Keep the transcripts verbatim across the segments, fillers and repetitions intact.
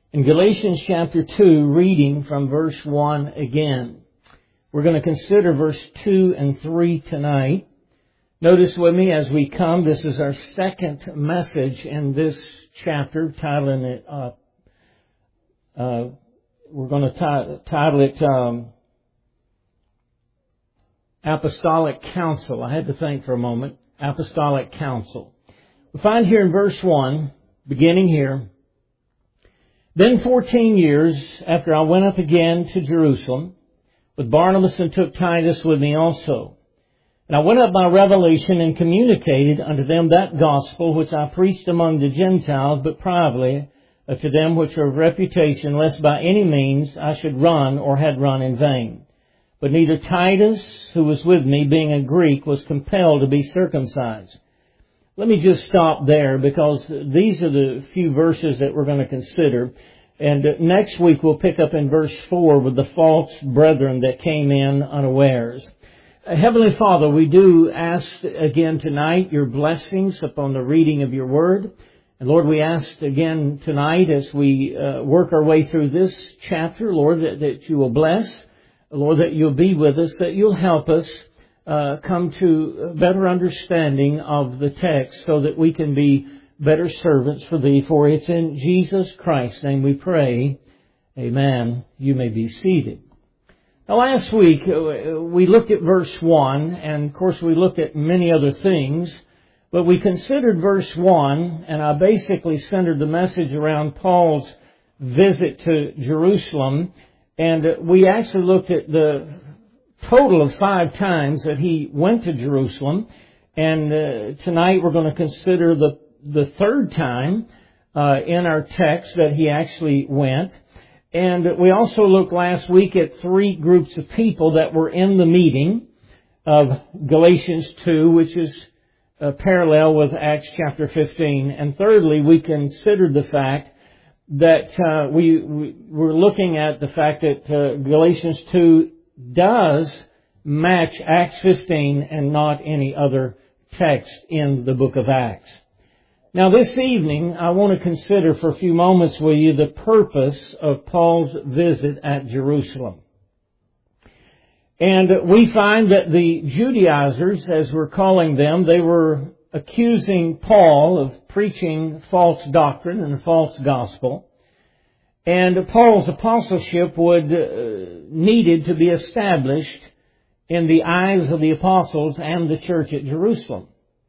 In Galatians chapter two, reading from verse one again. We're going to consider verse two and three tonight. Notice with me as we come, this is our second message in this chapter, titling it, uh, uh, we're going to t- title it um, Apostolic Counsel. I had to think for a moment. Apostolic Counsel. We find here in verse one, beginning here, Then fourteen years after I went up again to Jerusalem with Barnabas and took Titus with me also. And I went up by revelation and communicated unto them that gospel which I preached among the Gentiles, but privately uh, to them which are of reputation, lest by any means I should run or had run in vain. But neither Titus, who was with me, being a Greek, was compelled to be circumcised. Let me just stop there because these are the few verses that we're going to consider. And next week we'll pick up in verse four with the false brethren that came in unawares. Heavenly Father, we do ask again tonight your blessings upon the reading of your word. And Lord, we ask again tonight as we uh, work our way through this chapter, Lord, that, that you will bless. Lord, that you'll be with us, that you'll help us uh, come to a better understanding of the text so that we can be better servants for thee. For it's in Jesus Christ's name we pray. Amen. You may be seated. Now last week uh, we looked at verse one, and of course we looked at many other things, but we considered verse one, and I basically centered the message around Paul's visit to Jerusalem. And we actually looked at the total of five times that he went to Jerusalem. And uh, tonight we're going to consider the the third time uh, in our text that he actually went. And we also looked last week at three groups of people that were in the meeting of Galatians two, which is uh, parallel with Acts chapter fifteen. And thirdly, we considered the fact that uh, we, we we're looking at the fact that uh, Galatians two does match Acts fifteen and not any other text in the book of Acts. Now this evening, I want to consider for a few moments with you the purpose of Paul's visit at Jerusalem. And we find that the Judaizers, as we're calling them, they were accusing Paul of preaching false doctrine and a false gospel. And Paul's apostleship would uh, needed to be established in the eyes of the apostles and the church at Jerusalem.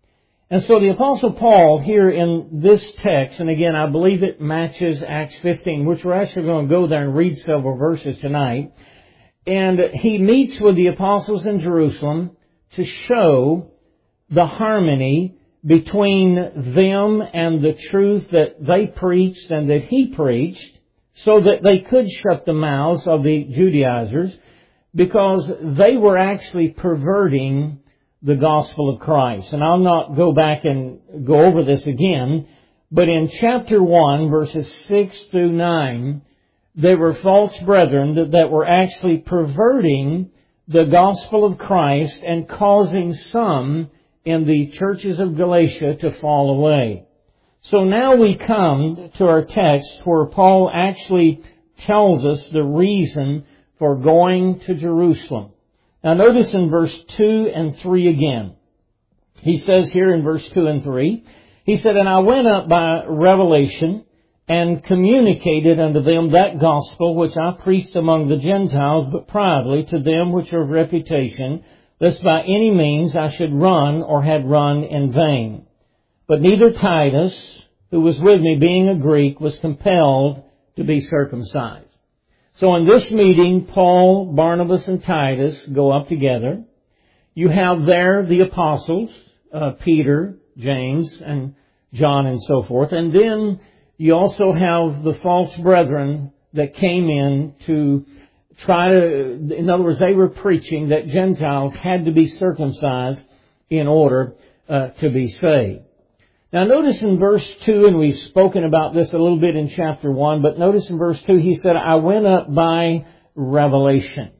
And so the Apostle Paul here in this text, and again I believe it matches Acts fifteen, which we're actually going to go there and read several verses tonight. And he meets with the apostles in Jerusalem to show the harmony between them and the truth that they preached and that he preached, so that they could shut the mouths of the Judaizers, because they were actually perverting the gospel of Christ. And I'll not go back and go over this again, but in chapter one, verses six through nine, there were false brethren that, that were actually perverting the gospel of Christ and causing some in the churches of Galatia to fall away. So now we come to our text where Paul actually tells us the reason for going to Jerusalem. Now notice in verse two and three again. He says here in verse two and three, he said, And I went up by revelation and communicated unto them that gospel which I preached among the Gentiles, but privately to them which are of reputation, lest by any means I should run or had run in vain. But neither Titus, who was with me, being a Greek, was compelled to be circumcised. So in this meeting, Paul, Barnabas, and Titus go up together. You have there the apostles, uh, Peter, James, and John, and so forth. And then you also have the false brethren that came in to try to, in other words, they were preaching that Gentiles had to be circumcised in order uh, to be saved. Now notice in verse two, and we've spoken about this a little bit in chapter one, but notice in verse two, he said, I went up by revelation.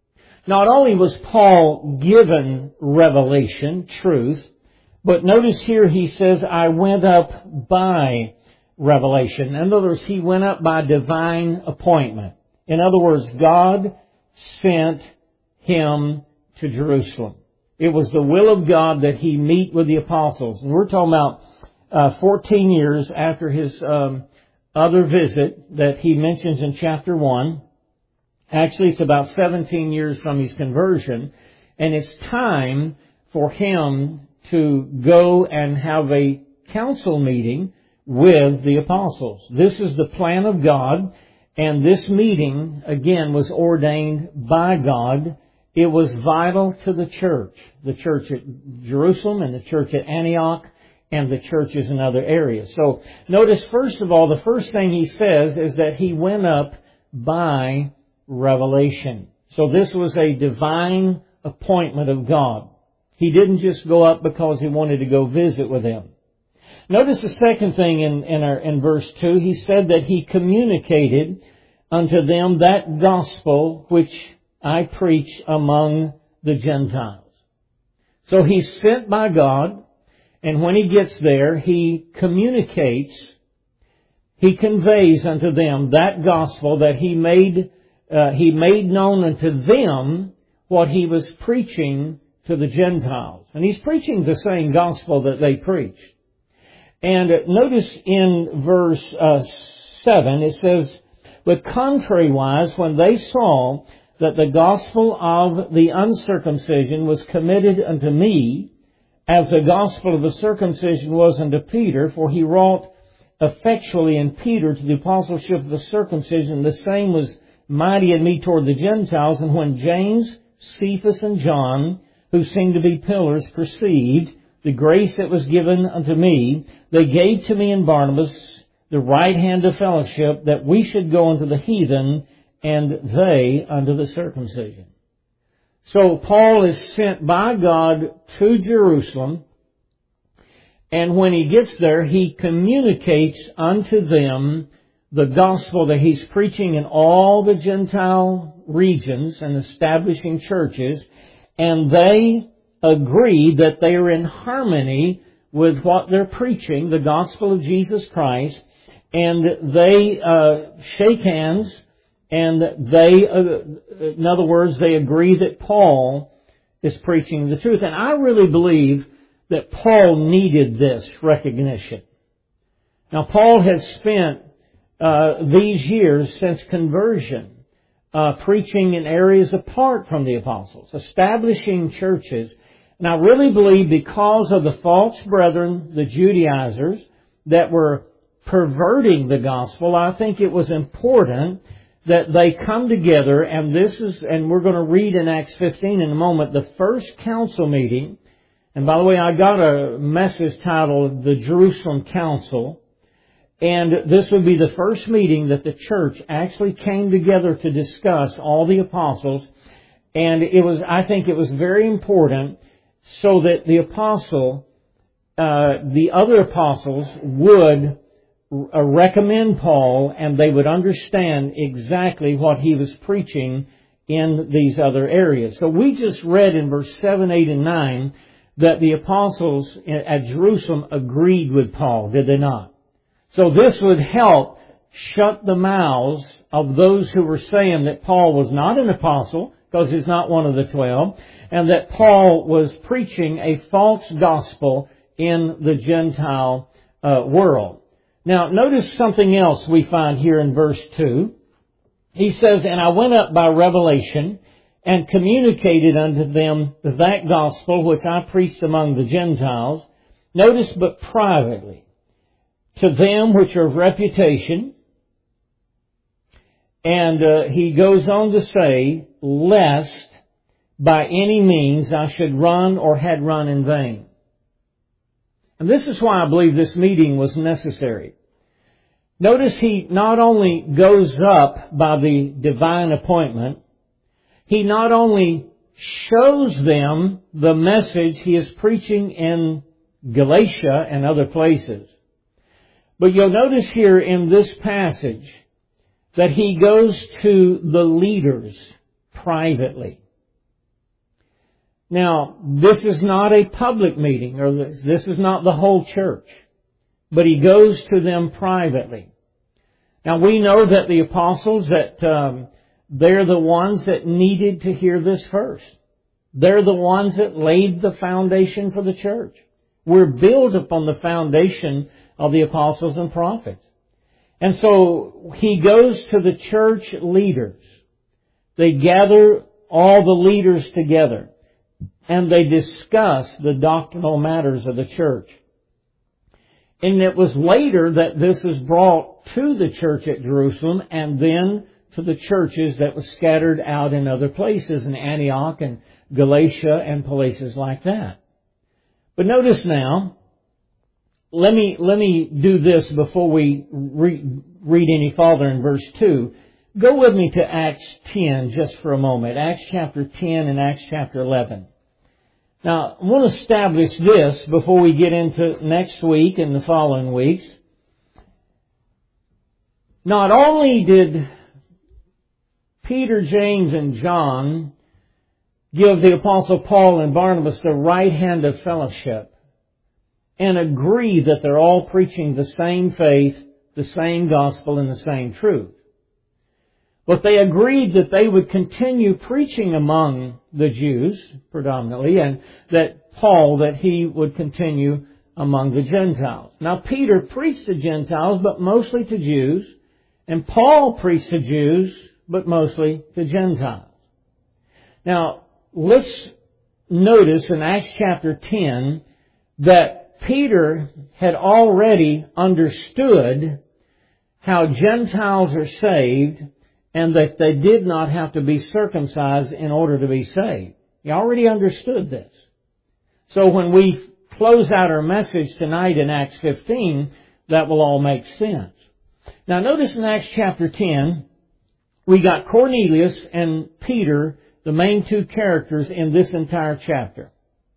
Not only was Paul given revelation, truth, but notice here he says, I went up by revelation. In other words, he went up by divine appointment. In other words, God sent him to Jerusalem. It was the will of God that he meet with the apostles. And we're talking about uh, fourteen years after his um, other visit that he mentions in chapter one. Actually, it's about seventeen years from his conversion. And it's time for him to go and have a council meeting with the apostles. This is the plan of God. And this meeting, again, was ordained by God. It was vital to the church, the church at Jerusalem and the church at Antioch and the churches in other areas. So notice, first of all, the first thing he says is that he went up by revelation. So this was a divine appointment of God. He didn't just go up because he wanted to go visit with them. Notice the second thing in, in, our, in verse two. He said that he communicated unto them that gospel which I preach among the Gentiles. So he's sent by God, and when he gets there, he communicates, he conveys unto them that gospel that he made, uh, he made known unto them what he was preaching to the Gentiles. And he's preaching the same gospel that they preached. And notice in verse uh, seven, it says, but contrariwise, when they saw that the gospel of the uncircumcision was committed unto me, as the gospel of the circumcision was unto Peter, for he wrought effectually in Peter to the apostleship of the circumcision, the same was mighty in me toward the Gentiles. And when James, Cephas, and John, who seemed to be pillars, perceived the grace that was given unto me, they gave to me and Barnabas the right hand of fellowship, that we should go unto the heathen, and they unto the circumcision. So Paul is sent by God to Jerusalem, and when he gets there, he communicates unto them the gospel that he's preaching in all the Gentile regions and establishing churches, and they agree that they are in harmony with what they're preaching, the gospel of Jesus Christ, and they uh, shake hands, and they, uh, in other words, they agree that Paul is preaching the truth. And I really believe that Paul needed this recognition. Now, Paul has spent uh, these years since conversion uh, preaching in areas apart from the apostles, establishing churches. And I really believe because of the false brethren, the Judaizers, that were perverting the gospel, I think it was important that they come together, and this is, and we're going to read in Acts fifteen in a moment, the first council meeting. And by the way, I got a message titled The Jerusalem Council, and this would be the first meeting that the church actually came together to discuss all the apostles, and it was, I think it was very important so that the apostle, uh, the other apostles would uh, recommend Paul, and they would understand exactly what he was preaching in these other areas. So we just read in verse seven, eight, and nine that the apostles at Jerusalem agreed with Paul, did they not? So this would help shut the mouths of those who were saying that Paul was not an apostle, because he's not one of the twelve, and that Paul was preaching a false gospel in the Gentile uh, world. Now, notice something else we find here in verse two. He says, and I went up by revelation and communicated unto them that gospel which I preached among the Gentiles. Notice, but privately, to them which are of reputation. And uh, he goes on to say, lest by any means I should run or had run in vain. And this is why I believe this meeting was necessary. Notice he not only goes up by the divine appointment, he not only shows them the message he is preaching in Galatia and other places, but you'll notice here in this passage that he goes to the leaders privately. Now, this is not a public meeting, or this is not the whole church. but He goes to them privately. Now we know that the apostles, that um, they're the ones that needed to hear this first. They're the ones that laid the foundation for the church. We're built upon the foundation of the apostles and prophets. And so He goes to the church leaders. They gather all the leaders together and they discuss the doctrinal matters of the church. And it was later that this was brought to the church at Jerusalem and then to the churches that were scattered out in other places in Antioch and Galatia and places like that. But notice now, let me, let me do this before we re, read any farther in verse two. Go with me to Acts ten just for a moment. Acts chapter ten and Acts chapter eleven. Now, I want to establish this before we get into next week and the following weeks. Not only did Peter, James, and John give the Apostle Paul and Barnabas the right hand of fellowship and agree that they're all preaching the same faith, the same gospel, and the same truth. But they agreed that they would continue preaching among the Jews, predominantly, and that Paul, that he would continue among the Gentiles. Now, Peter preached to Gentiles, but mostly to Jews, and Paul preached to Jews, but mostly to Gentiles. Now, let's notice in Acts chapter ten that Peter had already understood how Gentiles are saved and that they did not have to be circumcised in order to be saved. He already understood this. So when we close out our message tonight in Acts fifteen, that will all make sense. Now notice in Acts chapter ten, we got Cornelius and Peter, the main two characters in this entire chapter.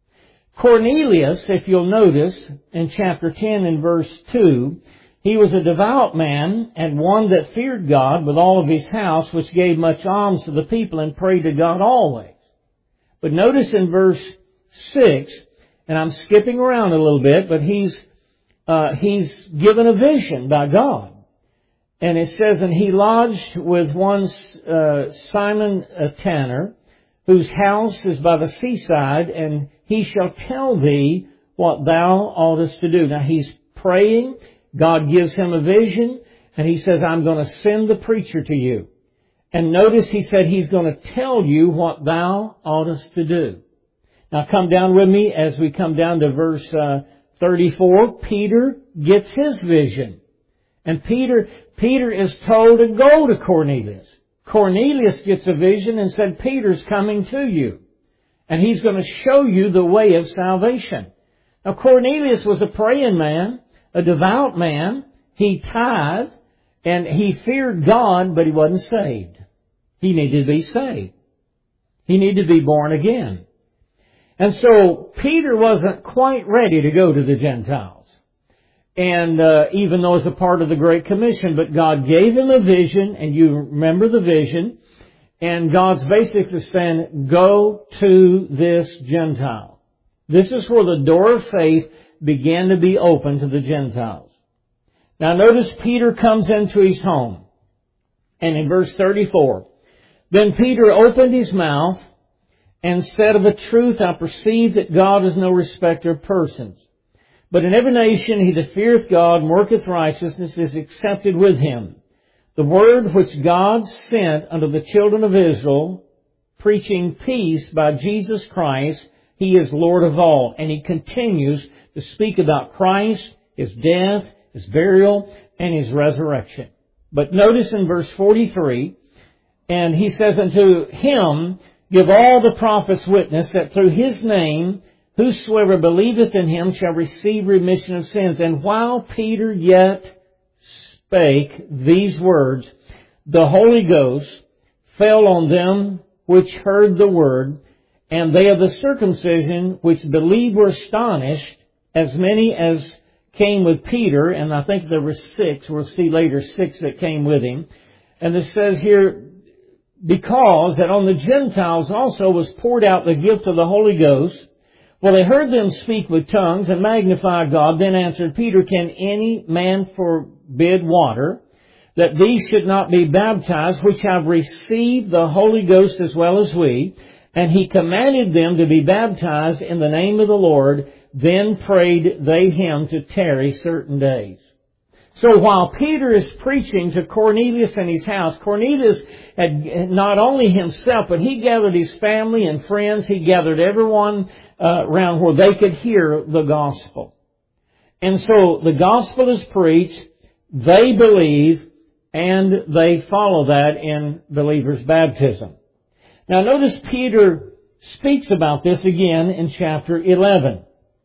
Cornelius, if you'll notice, in chapter ten and verse two, he was a devout man and one that feared God with all of his house, which gave much alms to the people and prayed to God always. But notice in verse six, and I'm skipping around a little bit, but he's uh, he's given a vision by God. And it says, and he lodged with one uh, Simon a tanner, whose house is by the seaside, and he shall tell thee what thou oughtest to do. Now he's praying. God gives him a vision, and he says, I'm going to send the preacher to you. And notice he said he's going to tell you what thou oughtest to do. Now come down with me as we come down to verse uh, thirty-four. Peter gets his vision. And Peter, Peter is told to go to Cornelius. Cornelius gets a vision and said, Peter's coming to you. And he's going to show you the way of salvation. Now Cornelius was a praying man, a devout man. He tithed and he feared God, but he wasn't saved. He needed to be saved. He needed to be born again. And so Peter wasn't quite ready to go to the Gentiles. And uh, even though it's a part of the Great Commission, but God gave him a vision, and you remember the vision, and God's basically saying, go to this Gentile. This is where the door of faith began to be open to the Gentiles. Now notice Peter comes into his home. And in verse thirty-four, then Peter opened his mouth and said, of a truth I perceive that God is no respecter of persons. But in every nation he that feareth God and worketh righteousness is accepted with him. The word which God sent unto the children of Israel, preaching peace by Jesus Christ, he is Lord of all. And he continues to speak about Christ, his death, his burial, and his resurrection. But notice in verse forty-three, and he says, unto him give all the prophets witness that through his name whosoever believeth in him shall receive remission of sins. And while Peter yet spake these words, the Holy Ghost fell on them which heard the word, and they of the circumcision which believed were astonished, as many as came with Peter, and I think there were six, we'll see later, six that came with him. And it says here, because that on the Gentiles also was poured out the gift of the Holy Ghost, Well, they heard them speak with tongues and magnify God. Then answered Peter, Can any man forbid water, that these should not be baptized, which have received the Holy Ghost as well as we? And he commanded them to be baptized in the name of the Lord. Then prayed they him to tarry certain days. So while Peter is preaching to Cornelius in his house, Cornelius had not only himself, but he gathered his family and friends. He gathered everyone uh, around where they could hear the gospel. And so the gospel is preached, they believe, and they follow that in believers' baptism. Now notice Peter speaks about this again in chapter eleven.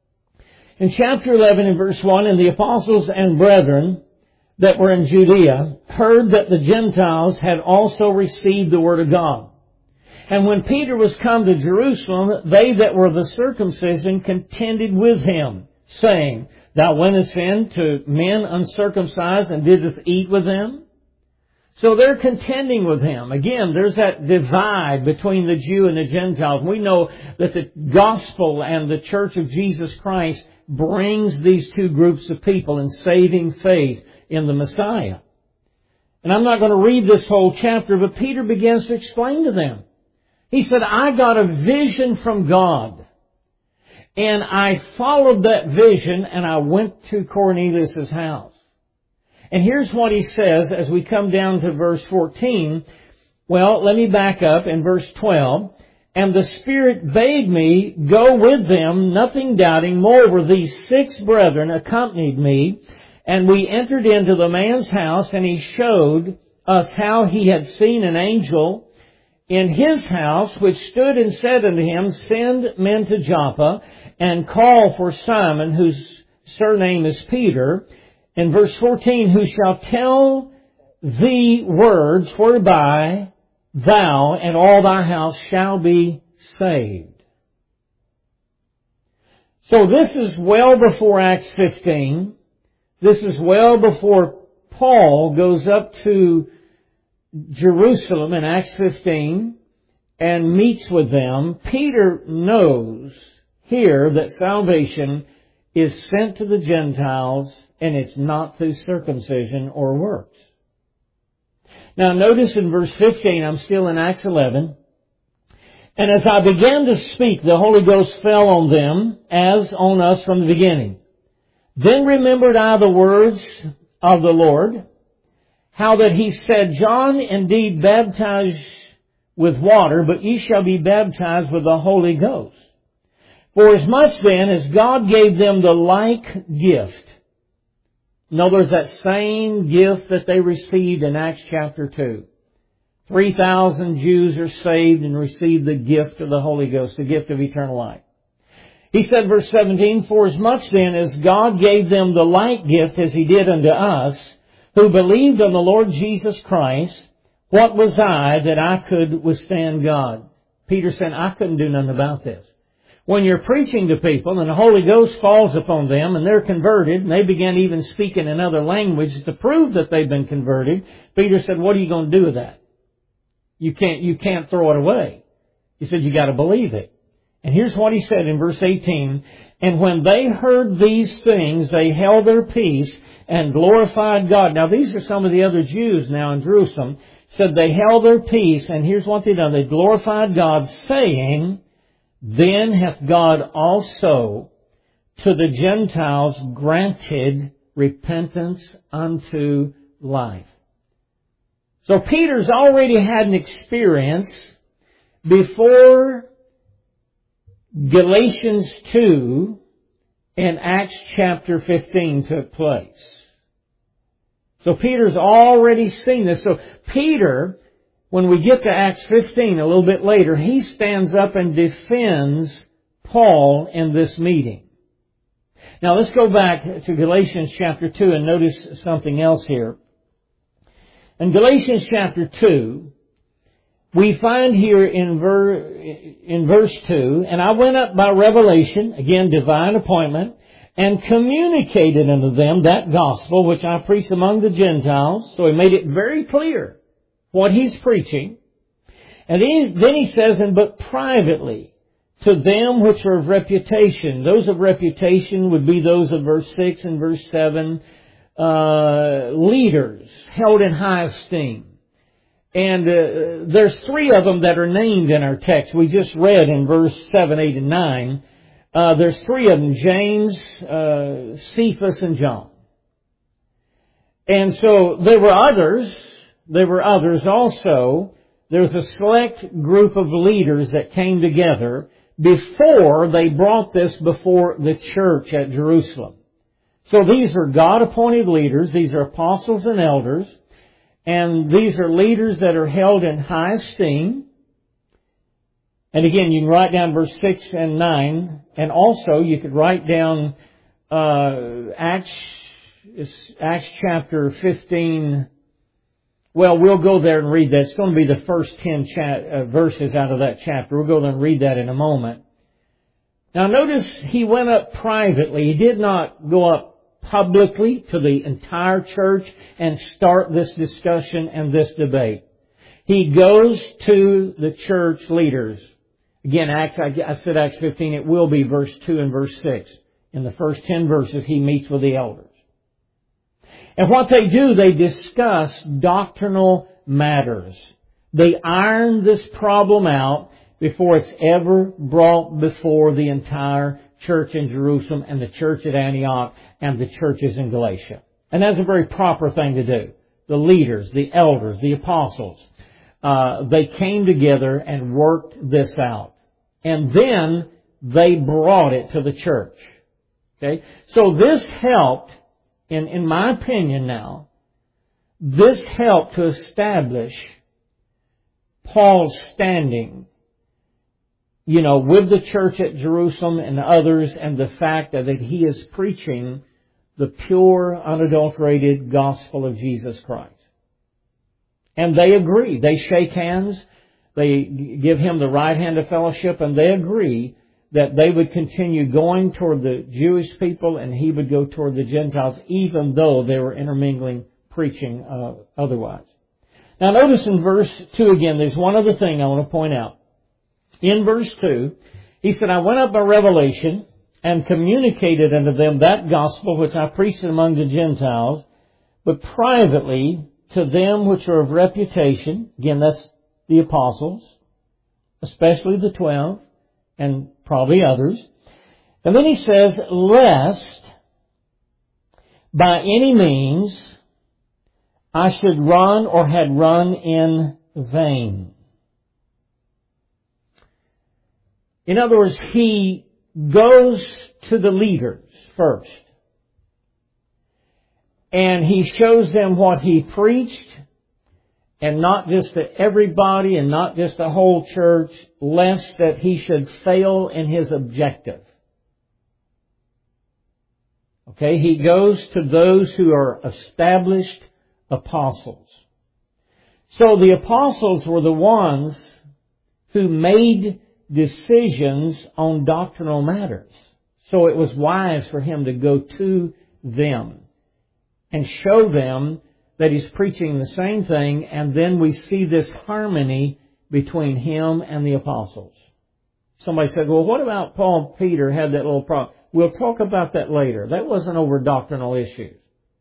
In chapter eleven in verse one, And the apostles and brethren that were in Judea heard that the Gentiles had also received the word of God. And when Peter was come to Jerusalem, they that were the circumcision contended with him, saying, Thou wentest in to men uncircumcised and didst eat with them? So they're contending with him. Again, there's that divide between the Jew and the Gentiles. We know that the gospel and the church of Jesus Christ brings these two groups of people in saving faith in the Messiah. And I'm not going to read this whole chapter, but Peter begins to explain to them. He said, I got a vision from God. And I followed that vision and I went to Cornelius' house. And here's what he says as we come down to verse fourteen. Well, let me back up in verse twelve. And the Spirit bade me go with them, nothing doubting. Moreover, these six brethren accompanied me, and we entered into the man's house, and he showed us how he had seen an angel in his house, which stood and said unto him, Send men to Joppa, and call for Simon, whose surname is Peter. In verse fourteen, who shall tell thee words whereby thou and all thy house shall be saved. So this is well before Acts fifteen. This is well before Paul goes up to Jerusalem in Acts fifteen and meets with them. Peter knows here that salvation is sent to the Gentiles, and it's not through circumcision or works. Now notice in verse fifteen, I'm still in Acts eleven. And as I began to speak, the Holy Ghost fell on them as on us from the beginning. Then remembered I the words of the Lord, how that he said, John indeed baptized with water, but ye shall be baptized with the Holy Ghost. For as much then as God gave them the like gift. In other words, that same gift that they received in Acts chapter two. three thousand Jews are saved and receive the gift of the Holy Ghost, the gift of eternal life. He said, verse seventeen, For as much then as God gave them the like gift as He did unto us, who believed on the Lord Jesus Christ, what was I that I could withstand God? Peter said, I couldn't do nothing about this. When you're preaching to people and the Holy Ghost falls upon them and they're converted and they begin even speaking in other languages to prove that they've been converted, Peter said, what are you going to do with that? You can't, you can't throw it away. He said, you got to believe it. And here's what he said in verse eighteen. And when they heard these things, they held their peace and glorified God. Now these are some of the other Jews now in Jerusalem. Said they held their peace, and here's what they done. They glorified God, saying, Then hath God also to the Gentiles granted repentance unto life. So Peter's already had an experience before Galatians two and Acts chapter fifteen took place. So Peter's already seen this. So Peter, when we get to Acts fifteen a little bit later, he stands up and defends Paul in this meeting. Now let's go back to Galatians chapter two and notice something else here. In Galatians chapter two, we find here in, ver, in verse two, And I went up by revelation, again divine appointment, and communicated unto them that gospel which I preached among the Gentiles. So he made it very clear what he's preaching. And then he says, And but privately to them which are of reputation. Those of reputation would be those of verse six and verse seven, uh, leaders held in high esteem. And uh, there's three of them that are named in our text. We just read in verse seven, eight, and nine. Uh, there's three of them, James, uh, Cephas, and John. And so there were others. There were others also. There was a select group of leaders that came together before they brought this before the church at Jerusalem. So these are God-appointed leaders. These are apostles and elders. And these are leaders that are held in high esteem. And again, you can write down verse six and nine. And also, you could write down uh, Acts, Acts chapter fifteen. Well, we'll go there and read that. It's going to be the first ten cha- uh, verses out of that chapter. We'll go there and read that in a moment. Now notice he went up privately. He did not go up publicly to the entire church and start this discussion and this debate. He goes to the church leaders. Again, Acts, I said Acts fifteen, it will be verse two and verse six. In the first ten verses, he meets with the elders. And what they do, they discuss doctrinal matters. They iron this problem out before it's ever brought before the entire church in Jerusalem and the church at Antioch and the churches in Galatia. And that's a very proper thing to do. The leaders, the elders, the apostles, uh, they came together and worked this out. And then they brought it to the church. Okay? So this helped, in, in my opinion now, this helped to establish Paul's standing, you know, with the church at Jerusalem and others, and the fact that he is preaching the pure, unadulterated gospel of Jesus Christ. And they agree. They shake hands. They give him the right hand of fellowship, and they agree that they would continue going toward the Jewish people and he would go toward the Gentiles, even though they were intermingling, preaching uh, otherwise. Now notice in verse two again, there's one other thing I want to point out. In verse two, he said, I went up by revelation and communicated unto them that gospel which I preached among the Gentiles, but privately to them which are of reputation. Again, that's the apostles, especially the twelve, and probably others. And then he says, lest by any means I should run or had run in vain. In other words, he goes to the leaders first. And he shows them what he preached, and not just to everybody and not just the whole church, lest that he should fail in his objective. Okay, he goes to those who are established apostles. So the apostles were the ones who made decisions on doctrinal matters. So it was wise for him to go to them and show them that he's preaching the same thing, and then we see this harmony between him and the apostles. Somebody said, well, what about Paul and Peter had that little problem? We'll talk about that later. That wasn't over doctrinal issues.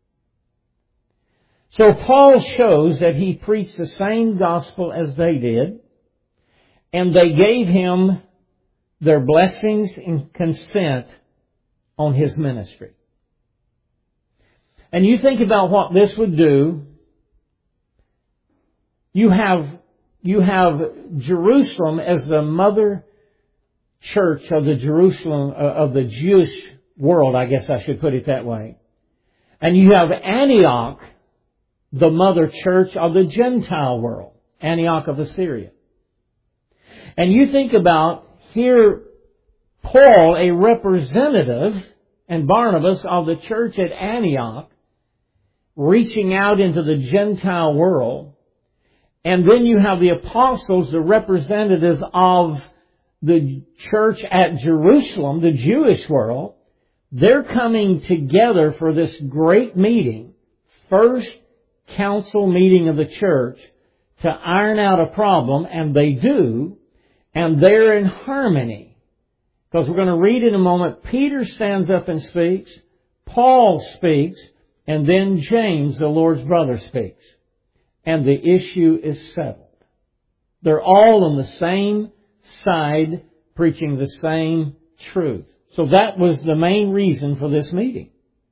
So Paul shows that he preached the same gospel as they did, and they gave him their blessings and consent on his ministry. And you think about what this would do. You have, you have Jerusalem as the mother church of the Jerusalem, uh, of the Jewish world, I guess I should put it that way. And you have Antioch, the mother church of the Gentile world, Antioch of Assyria. And you think about here, Paul, a representative, and Barnabas of the church at Antioch, reaching out into the Gentile world. And then you have the apostles, the representatives of the church at Jerusalem, the Jewish world. They're coming together for this great meeting, first council meeting of the church, to iron out a problem, and they do, and they're in harmony. Because we're going to read in a moment, Peter stands up and speaks, Paul speaks, and then James, the Lord's brother, speaks. And the issue is settled. They're all on the same side, preaching the same truth. So that was the main reason for this meeting.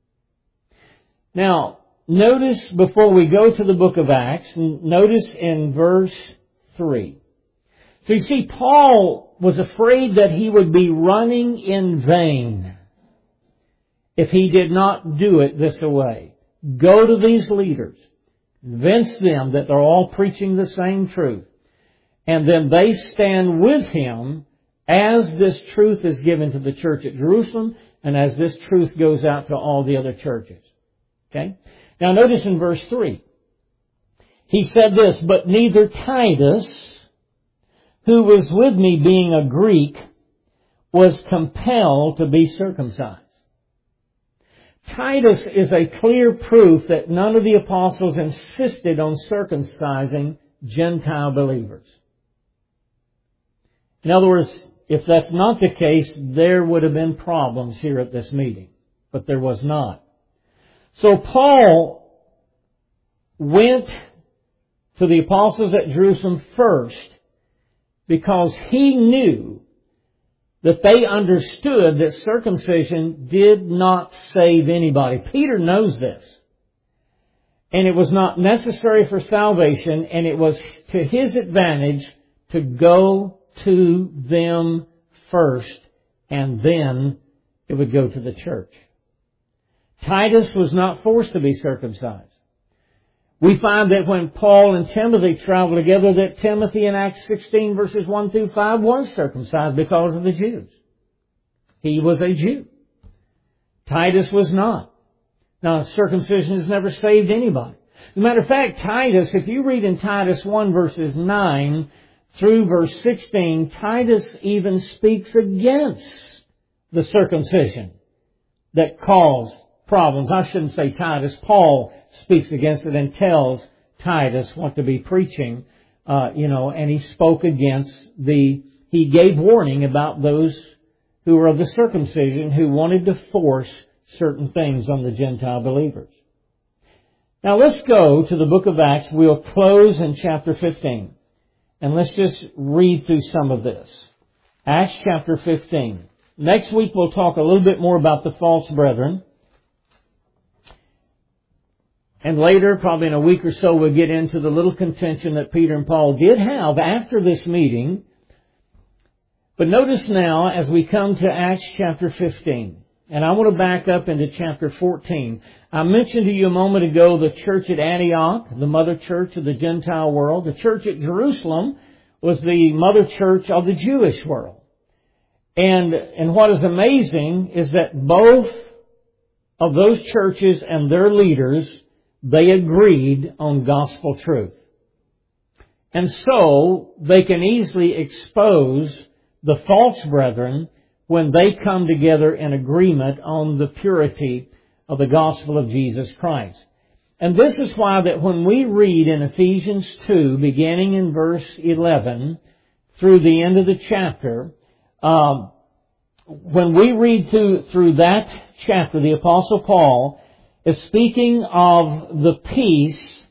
Now, notice before we go to the book of Acts, notice in verse three. So you see, Paul was afraid that he would be running in vain if he did not do it this way. Go to these leaders, convince them that they're all preaching the same truth, and then they stand with him as this truth is given to the church at Jerusalem and as this truth goes out to all the other churches. Okay? Now notice in verse three, he said this, "But neither Titus, who was with me being a Greek, was compelled to be circumcised." Titus is a clear proof that none of the apostles insisted on circumcising Gentile believers. In other words, if that's not the case, there would have been problems here at this meeting. But there was not. So Paul went to the apostles at Jerusalem first because he knew that they understood that circumcision did not save anybody. Peter knows this. And it was not necessary for salvation, and it was to his advantage to go to them first, and then it would go to the church. Titus was not forced to be circumcised. We find that when Paul and Timothy traveled together, that Timothy in Acts sixteen verses one through five was circumcised because of the Jews. He was a Jew. Titus was not. Now, circumcision has never saved anybody. As a matter of fact, Titus, if you read in Titus one verses nine through verse sixteen, Titus even speaks against the circumcision that caused problems. I shouldn't say Titus. Paul speaks against it and tells Titus what to be preaching, uh, you know, and he spoke against the, he gave warning about those who were of the circumcision who wanted to force certain things on the Gentile believers. Now let's go to the book of Acts. We'll close in chapter fifteen. And let's just read through some of this. Acts chapter fifteen. Next week we'll talk a little bit more about the false brethren. And later, probably in a week or so, we'll get into the little contention that Peter and Paul did have after this meeting. But notice now, as we come to Acts chapter fifteen, and I want to back up into chapter fourteen. I mentioned to you a moment ago the church at Antioch, the mother church of the Gentile world. The church at Jerusalem was the mother church of the Jewish world. And, and what is amazing is that both of those churches and their leaders, they agreed on gospel truth. And so they can easily expose the false brethren when they come together in agreement on the purity of the gospel of Jesus Christ. And this is why that when we read in Ephesians two, beginning in verse eleven, through the end of the chapter, um, when we read through, through that chapter, the Apostle Paul is speaking of the peace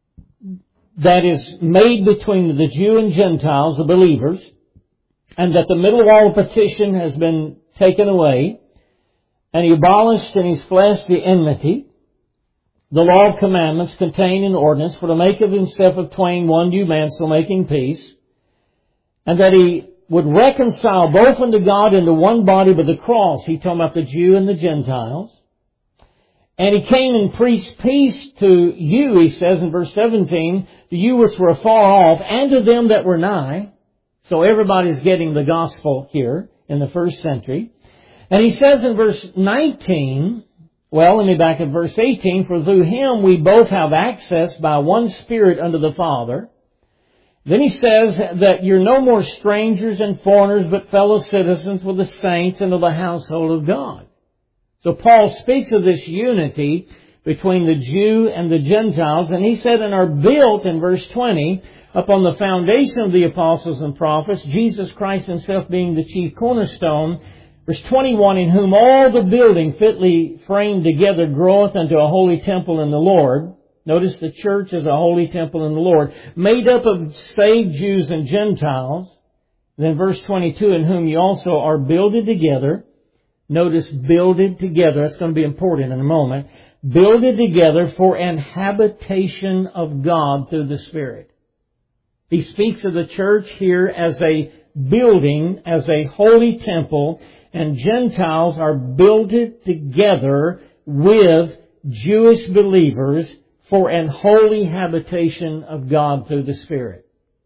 that is made between the Jew and Gentiles, the believers, and that the middle wall of partition has been taken away, and he abolished in his flesh the enmity, the law of commandments contained in ordinance, for to make of himself of twain one new man, so making peace, and that he would reconcile both unto God into one body by the cross. He talking about the Jew and the Gentiles. And he came and preached peace to you, he says in verse seventeen, to you which were afar off, and to them that were nigh. So everybody's getting the gospel here in the first century. And he says in verse nineteen, well, let me back at verse eighteen, for through him we both have access by one Spirit unto the Father. Then he says that you're no more strangers and foreigners, but fellow citizens with the saints and of the household of God. So Paul speaks of this unity between the Jew and the Gentiles, and he said, and are built, in verse twenty, upon the foundation of the apostles and prophets, Jesus Christ himself being the chief cornerstone, Verse twenty-one, in whom all the building fitly framed together groweth unto a holy temple in the Lord. Notice the church is a holy temple in the Lord, made up of saved Jews and Gentiles. Then verse twenty-two, in whom you also are builded together. Notice builded together. That's going to be important in a moment. Builded together for an habitation of God through the Spirit. He speaks of the church here as a building, as a holy temple, and Gentiles are builded together with Jewish believers for an holy habitation of God through the Spirit.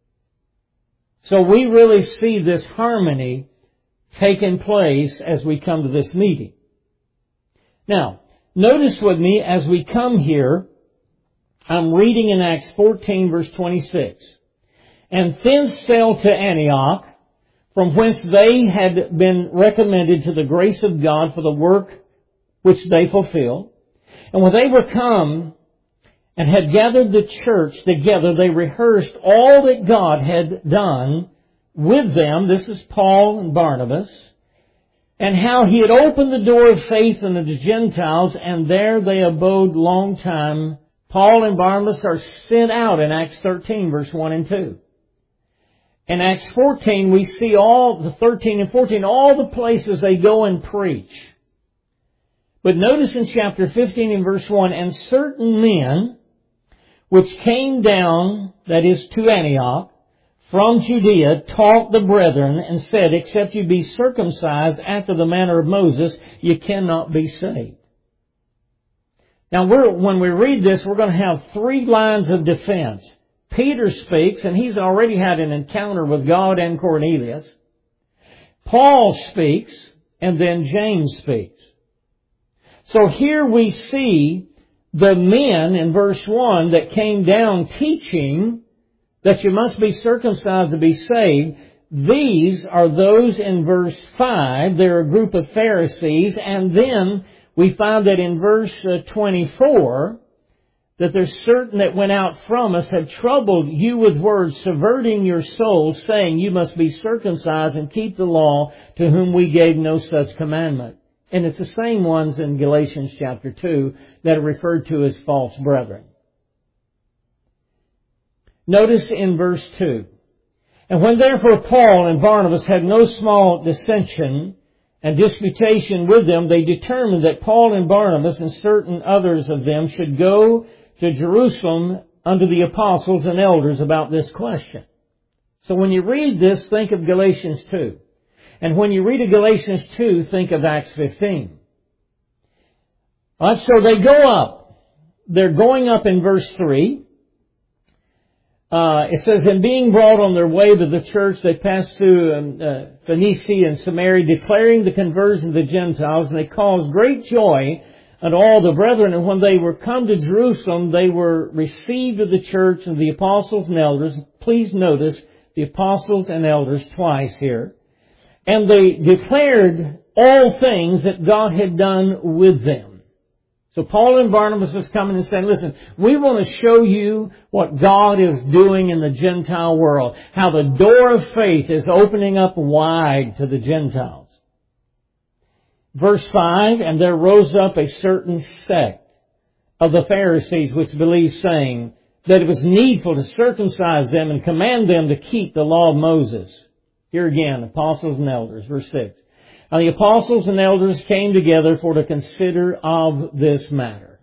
So we really see this harmony taking place as we come to this meeting. Now, notice with me as we come here, I'm reading in Acts fourteen verse twenty-six. And thence sailed to Antioch, from whence they had been recommended to the grace of God for the work which they fulfilled. And when they were come and had gathered the church together, they rehearsed all that God had done with them. This is Paul and Barnabas. And how He had opened the door of faith unto the Gentiles, and there they abode long time. Paul and Barnabas are sent out in Acts thirteen, verse one and two. In Acts fourteen, we see all, the thirteen and fourteen, all the places they go and preach. But notice in chapter fifteen and verse one, and certain men which came down, that is to Antioch, from Judea, taught the brethren and said, except you be circumcised after the manner of Moses, you cannot be saved. Now, we're, when we read this, we're going to have three lines of defense. Peter speaks, and he's already had an encounter with God and Cornelius. Paul speaks, and then James speaks. So here we see the men in verse one that came down teaching that you must be circumcised to be saved. These are those in verse five. They're a group of Pharisees. And then we find that in verse twenty-four, that there's certain that went out from us had troubled you with words, subverting your souls, saying you must be circumcised and keep the law, to whom we gave no such commandment. And it's the same ones in Galatians chapter two that are referred to as false brethren. Notice in verse two, and when therefore Paul and Barnabas had no small dissension and disputation with them, they determined that Paul and Barnabas and certain others of them should go to Jerusalem unto the apostles and elders about this question. So when you read this, think of Galatians two. And when you read of Galatians two, think of Acts fifteen. Right, so they go up. They're going up in verse three. Uh, it says, and being brought on their way to the church, they passed through um, uh, Phoenicia and Samaria, declaring the conversion of the Gentiles, and they caused great joy unto all the brethren. And when they were come to Jerusalem, they were received of the church and the apostles and elders. Please notice the apostles and elders twice here. And they declared all things that God had done with them. So Paul and Barnabas is coming and saying, listen, we want to show you what God is doing in the Gentile world. How the door of faith is opening up wide to the Gentiles. Verse five, and there rose up a certain sect of the Pharisees which believed, saying that it was needful to circumcise them and command them to keep the law of Moses. Here again, apostles and elders, verse six. And the apostles and elders came together for to consider of this matter.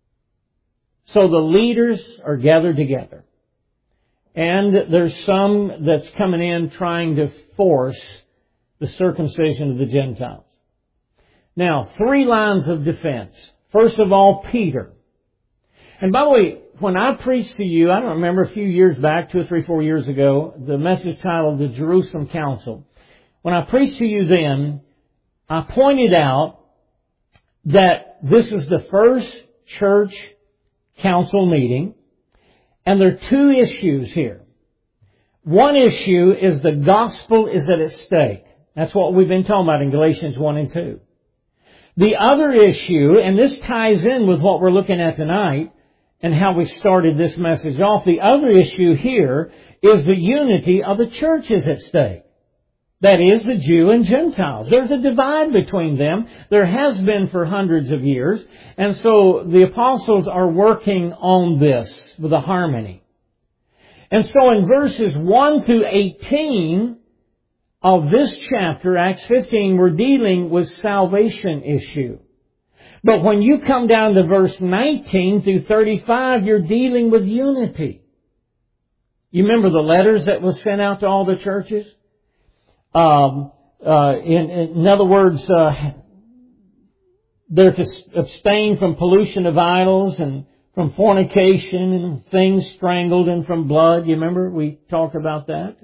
So the leaders are gathered together. And there's some that's coming in trying to force the circumcision of the Gentiles. Now, three lines of defense. First of all, Peter. And by the way, when I preached to you, I don't remember, a few years back, two or three, four years ago, the message titled The Jerusalem Council. When I preached to you then, I pointed out that this is the first church council meeting, and there are two issues here. One issue is the gospel is at stake. That's what we've been talking about in Galatians one and two. The other issue, and this ties in with what we're looking at tonight and how we started this message off, the other issue here is the unity of the church is at stake. That is, the Jew and Gentiles. There's a divide between them. There has been for hundreds of years. And so the apostles are working on this with a harmony. And so in verses one through eighteen of this chapter, Acts fifteen, we're dealing with salvation issue. But when you come down to verse nineteen through thirty-five, you're dealing with unity. You remember the letters that was sent out to all the churches? Um, uh, in, in other words, uh, they're to abstain from pollution of idols and from fornication and things strangled and from blood. You remember we talked about that?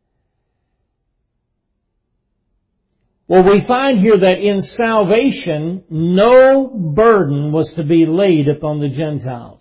Well, we find here that in salvation, no burden was to be laid upon the Gentiles.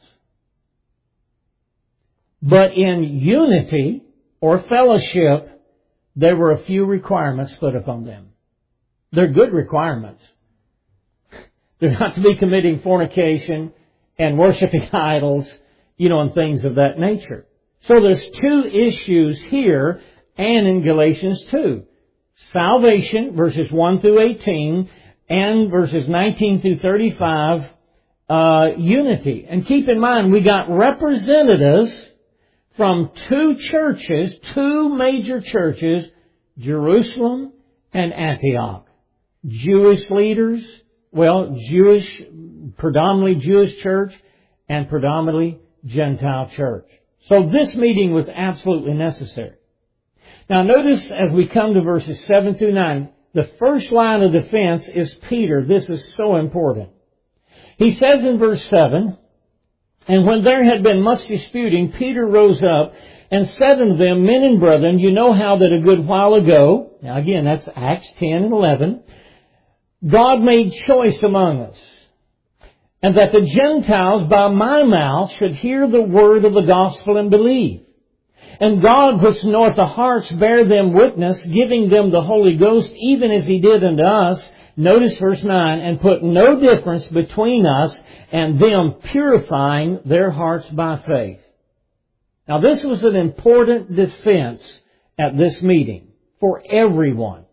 But in unity or fellowship, there were a few requirements put upon them. They're good requirements. They're not to be committing fornication and worshiping idols, you know, and things of that nature. So there's two issues here and in Galatians two. Salvation, verses one through eighteen, and verses nineteen through thirty-five, uh, unity. And keep in mind, we got representatives from two churches, two major churches, Jerusalem and Antioch. Jewish leaders, well, Jewish, predominantly Jewish church and predominantly Gentile church. So this meeting was absolutely necessary. Now notice as we come to verses seven through nine, the first line of defense is Peter. This is so important. He says in verse seven, "And when there had been much disputing, Peter rose up and said unto them, Men and brethren, you know how that a good while ago," now again, that's Acts ten and eleven, "God made choice among us, and that the Gentiles by my mouth should hear the word of the gospel and believe. And God, which knoweth the hearts, bear them witness, giving them the Holy Ghost, even as He did unto us." Notice verse nine, "And put no difference between us and them, purifying their hearts by faith." Now this was an important defense at this meeting for everyone.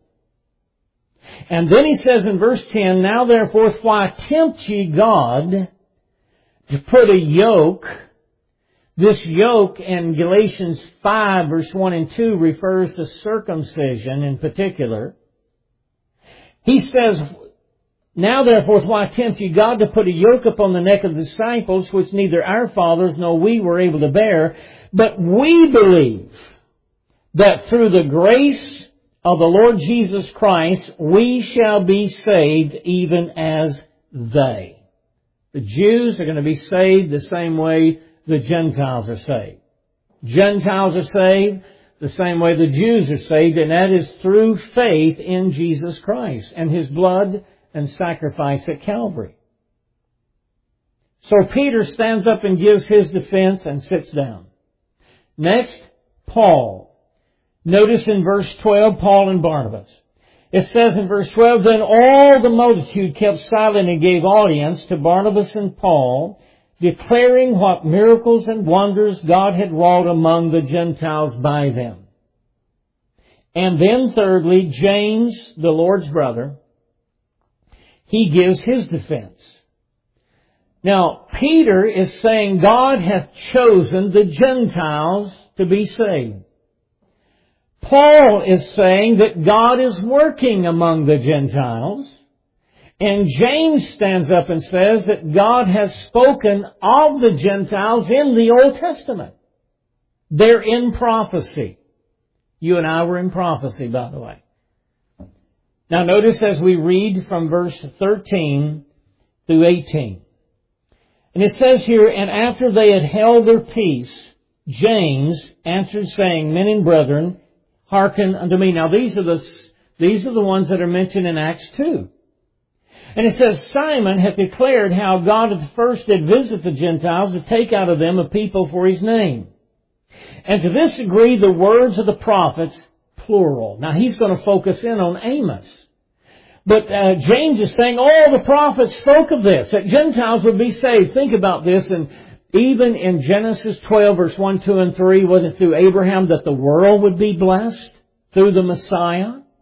And then he says in verse ten, "Now therefore why tempt ye God to put a yoke?" This yoke in Galatians five verse one and two refers to circumcision in particular. He says, "Now therefore why tempt ye God to put a yoke upon the neck of the disciples, which neither our fathers nor we were able to bear? But we believe that through the grace of the Lord Jesus Christ, we shall be saved even as they." The Jews are going to be saved the same way the Gentiles are saved. Gentiles are saved the same way the Jews are saved, and that is through faith in Jesus Christ and His blood and sacrifice at Calvary. So Peter stands up and gives his defense and sits down. Next, Paul. Notice in verse twelve, Paul and Barnabas. It says in verse twelve, "Then all the multitude kept silent and gave audience to Barnabas and Paul, declaring what miracles and wonders God had wrought among the Gentiles by them." And then thirdly, James, the Lord's brother, he gives his defense. Now, Peter is saying God hath chosen the Gentiles to be saved. Paul is saying that God is working among the Gentiles. And James stands up and says that God has spoken of the Gentiles in the Old Testament. They're in prophecy. You and I were in prophecy, by the way. Now notice as we read from verse thirteen through eighteen. And it says here, "And after they had held their peace, James answered, saying, Men and brethren, hearken unto me." Now these are the, these are the ones that are mentioned in Acts two. And it says, "Simon hath declared how God at first did visit the Gentiles to take out of them a people for His name. And to this agree the words of the prophets," plural. Now he's going to focus in on Amos. But uh, James is saying all the prophets spoke of this, that Gentiles would be saved. Think about this. And even in Genesis twelve, verse one, two, and three, was it through Abraham that the world would be blessed? Through the Messiah?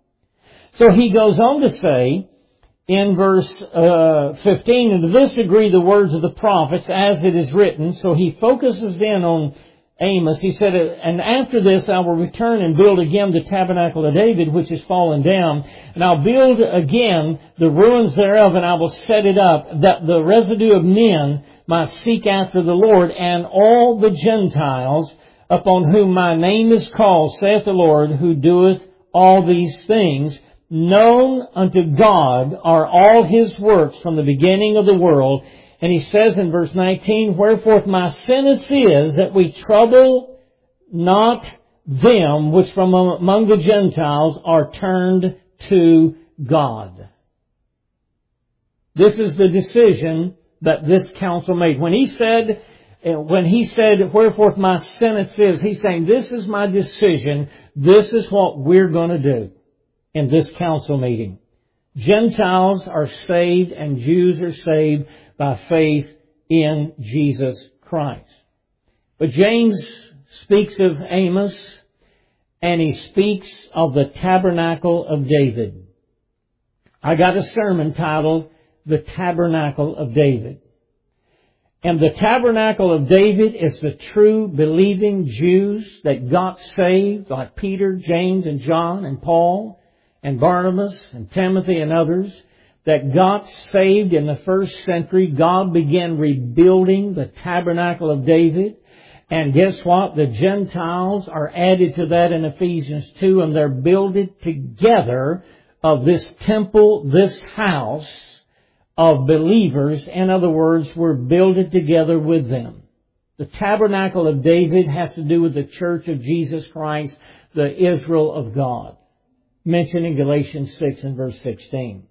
So he goes on to say in verse uh, fifteen, and to this agree the words of the prophets as it is written. So he focuses in on Amos. He said, and after this I will return and build again the tabernacle of David, which is fallen down. And I'll build again the ruins thereof, and I will set it up, that the residue of men might seek after the Lord, and all the Gentiles upon whom my name is called, saith the Lord, who doeth all these things. Known unto God are all His works from the beginning of the world. And he says in verse nineteen, wherefore my sentence is that we trouble not them which from among the Gentiles are turned to God. This is the decision that this council made. When he said, when he said, wherefore my sentence is, he's saying, this is my decision. This is what we're going to do in this council meeting. Gentiles are saved and Jews are saved by faith in Jesus Christ. But James speaks of Amos, and he speaks of the tabernacle of David. I got a sermon titled, The Tabernacle of David. And the tabernacle of David is the true believing Jews that got saved, like Peter, James, and John, and Paul, and Barnabas, and Timothy, and others, that got saved in the first century. God began rebuilding the tabernacle of David. And guess what? The Gentiles are added to that in Ephesians two, and they're builded together of this temple, this house of believers. In other words, we're builded together with them. The tabernacle of David has to do with the church of Jesus Christ, the Israel of God, mentioned in Galatians six and verse sixteen.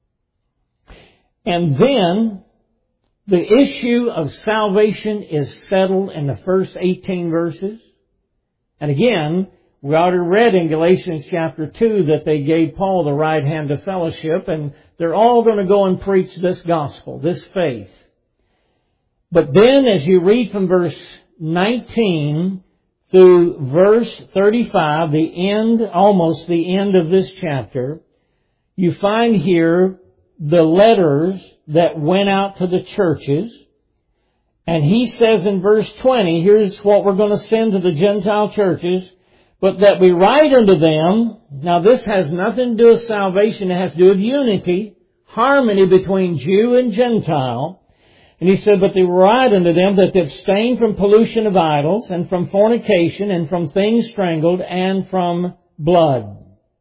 And then the issue of salvation is settled in the first eighteen verses. And again, we already read in Galatians chapter two that they gave Paul the right hand of fellowship, and they're all going to go and preach this gospel, this faith. But then as you read from verse nineteen through verse thirty-five, the end, almost the end of this chapter, you find here the letters that went out to the churches. And he says in verse twenty, here's what we're going to send to the Gentile churches, but that we write unto them. Now this has nothing to do with salvation, it has to do with unity, harmony between Jew and Gentile. And he said, but they write unto them that they abstain from pollution of idols, and from fornication, and from things strangled, and from blood.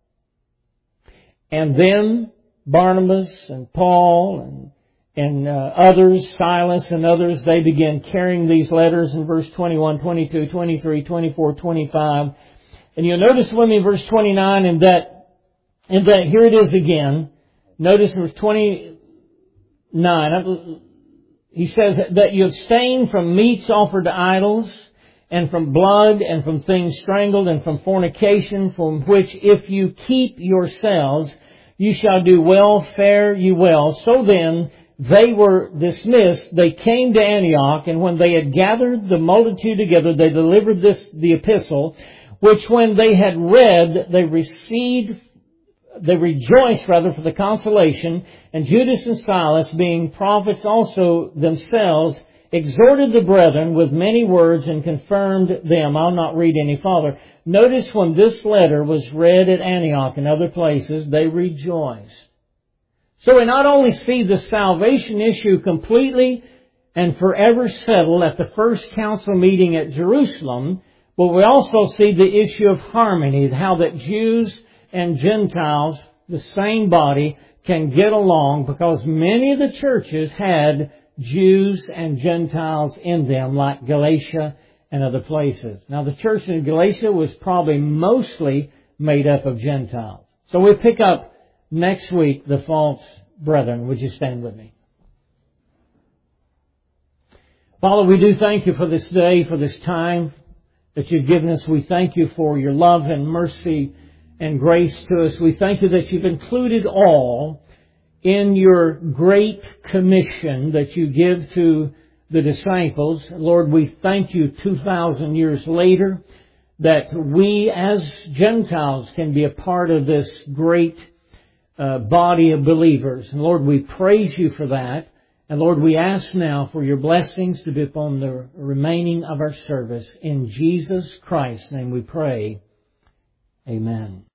And then Barnabas and Paul and, and uh, others, Silas and others, they began carrying these letters in verse twenty-one, twenty-two, twenty-three, twenty-four, twenty-five. And you'll notice with me verse twenty-nine, and that, and that here it is again. Notice verse twenty-nine. He says that you abstain from meats offered to idols, and from blood, and from things strangled, and from fornication, from which if you keep yourselves, you shall do well, fare you well. So then, they were dismissed. They came to Antioch, and when they had gathered the multitude together, they delivered this, the epistle, which when they had read, they received, they rejoiced rather for the consolation. And Judas and Silas, being prophets also themselves, exhorted the brethren with many words and confirmed them. I'll not read any farther. Notice when this letter was read at Antioch and other places, they rejoiced. So we not only see the salvation issue completely and forever settled at the first council meeting at Jerusalem, but we also see the issue of harmony, how that Jews and Gentiles, the same body, can get along, because many of the churches had Jews and Gentiles in them, like Galatia and other places. Now the church in Galatia was probably mostly made up of Gentiles. So we'll pick up next week the false brethren. Would you stand with me? Father, we do thank you for this day, for this time that you've given us. We thank you for your love and mercy and grace to us. We thank you that you've included all in your great commission that you give to the disciples. Lord, we thank you two thousand years later that we as Gentiles can be a part of this great uh, body of believers. And Lord, we praise You for that. And Lord, we ask now for Your blessings to be upon the remaining of our service. In Jesus Christ's name we pray. Amen.